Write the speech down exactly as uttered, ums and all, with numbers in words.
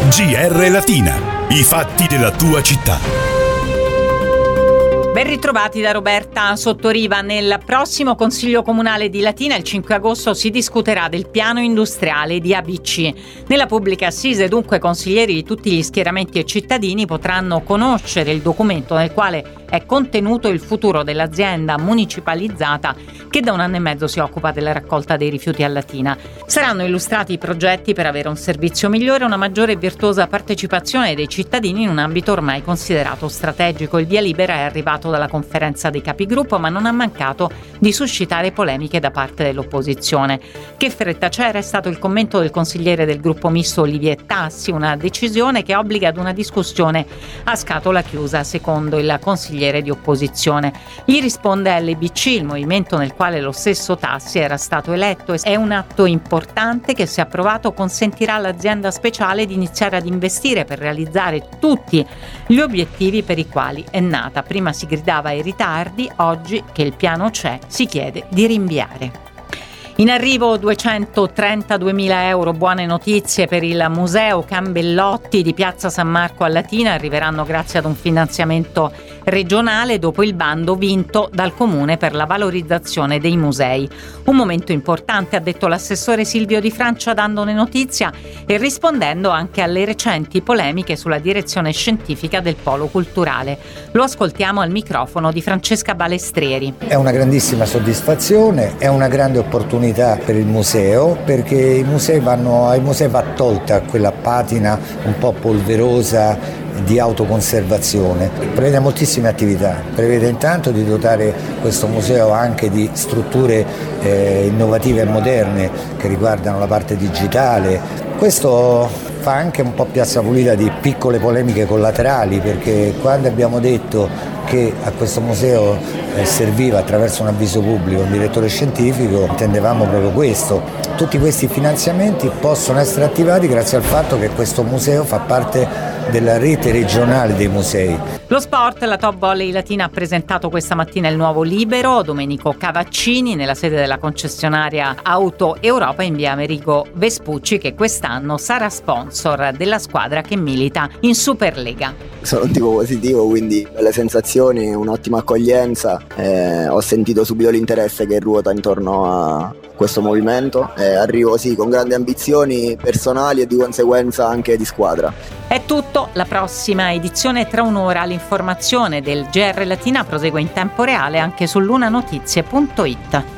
G R Latina, i fatti della tua città. Ben ritrovati da Roberta Sottoriva. Nel prossimo Consiglio Comunale di Latina, il cinque agosto, si discuterà del piano industriale di A B C. Nella pubblica assise, dunque, consiglieri di tutti gli schieramenti e cittadini potranno conoscere il documento nel quale è contenuto il futuro dell'azienda municipalizzata che da un anno e mezzo si occupa della raccolta dei rifiuti a Latina. Saranno illustrati i progetti per avere un servizio migliore e una maggiore e virtuosa partecipazione dei cittadini in un ambito ormai considerato strategico. Il via libera è arrivato dalla conferenza dei capigruppo, ma non ha mancato di suscitare polemiche da parte dell'opposizione. Che fretta c'era è stato il commento del consigliere del gruppo misto Olivier Tassi, una decisione che obbliga ad una discussione a scatola chiusa, secondo il consigliere di opposizione. Gli risponde L B C, il movimento nel quale lo stesso Tassi era stato eletto. È un atto importante che, se approvato, consentirà all'azienda speciale di iniziare ad investire per realizzare tutti gli obiettivi per i quali è nata. Prima si gridava ai ritardi, oggi che il piano c'è si chiede di rinviare. In arrivo duecentotrentaduemila euro, buone notizie per il Museo Cambellotti di Piazza San Marco a Latina, arriveranno grazie ad un finanziamento regionale dopo il bando vinto dal Comune per la valorizzazione dei musei. Un momento importante, ha detto l'assessore Silvio Di Francia, dandone notizia e rispondendo anche alle recenti polemiche sulla direzione scientifica del Polo Culturale. Lo ascoltiamo al microfono di Francesca Balestrieri. È una grandissima soddisfazione, è una grande opportunità per il museo, perché i musei vanno, ai musei va tolta quella patina un po' polverosa di autoconservazione. Prevede moltissime attività, prevede intanto di dotare questo museo anche di strutture eh, innovative e moderne che riguardano la parte digitale. Questo fa anche un po' piazza pulita di piccole polemiche collaterali, perché quando abbiamo detto che a questo museo eh, serviva attraverso un avviso pubblico un direttore scientifico, intendevamo proprio questo. Tutti questi finanziamenti possono essere attivati grazie al fatto che questo museo fa parte della rete regionale dei musei. Lo sport, la Top Volley Latina ha presentato questa mattina il nuovo libero Domenico Cavaccini nella sede della concessionaria Auto Europa in via Amerigo Vespucci, che quest'anno sarà sponsor della squadra che milita in Superlega. Sono un tipo positivo, quindi belle sensazioni, un'ottima accoglienza, eh, ho sentito subito l'interesse che ruota intorno a questo movimento e arrivo sì con grandi ambizioni personali e di conseguenza anche di squadra. È tutto, la prossima edizione tra un'ora. L'informazione del G R Latina prosegue in tempo reale anche su lunanotizie punto it.